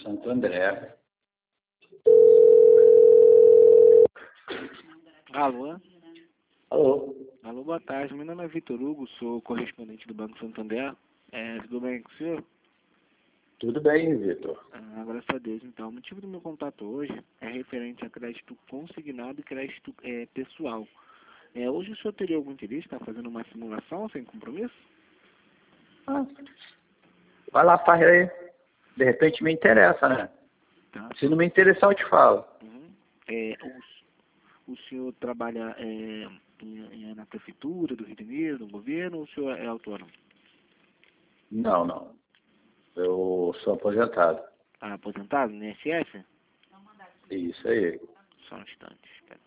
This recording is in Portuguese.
Santo André. Alô? Alô? Alô, boa tarde. Meu nome é Vitor Hugo, sou correspondente do Banco Santander. Tudo bem com o senhor? Tudo bem, Vitor? Graças a Deus. Então, o motivo do meu contato hoje é referente a crédito consignado e crédito pessoal. Hoje o senhor teria algum interesse em estar fazendo uma simulação sem compromisso? Vai lá, faz aí. De repente me interessa, né? Tá. Se não me interessar, eu te falo. Uhum. O senhor trabalha na prefeitura do Rio de Janeiro, no governo, ou o senhor é autônomo? Não, não. Eu sou aposentado. Aposentado no INSS? Isso aí. Só um instante, espera.